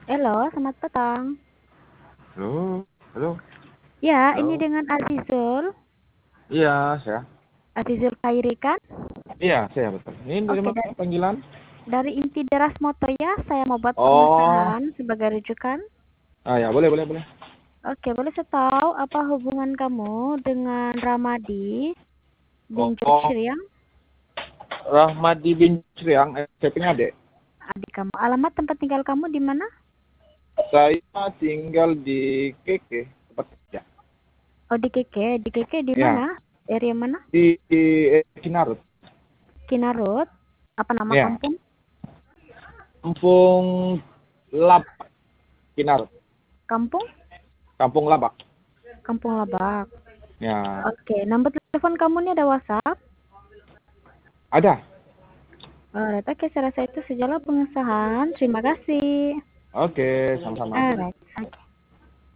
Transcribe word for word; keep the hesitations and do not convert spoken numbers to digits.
Halo, selamat petang. Halo, halo, Ya, ini halo. dengan Azizul. Iya, saya. Azizul Khairi kan? Iya, saya betul. Ini dari Oke, mana dari, panggilan? dari Inti Deras Motor ya. Saya mau buat Oh, pemesanan sebagai rujukan. ah ya, boleh, boleh, boleh. Oke, boleh saya tahu apa hubungan kamu dengan Ramadi bin Oh, oh, Jurchiriang, Rahmadi bin Sriang, eh, saya punya adik. adik kamu? Alamat tempat tinggal kamu di mana? Saya tinggal di Keke, tempat kerja. Oh, di Keke. Di Keke di Ya, mana? Area mana? di, di eh, Kinarut. Kinarut. Apa nama Ya, kampung? Kampung Labak, Kinarut. Kampung? Kampung Labak. Kampung Labak. Ya, Oke, nomor telepon kamu ini ada WhatsApp? ada. Alright, oke, saya rasa itu sajalah pengesahan. Terima kasih. Oke, sama-sama. Alright, oke.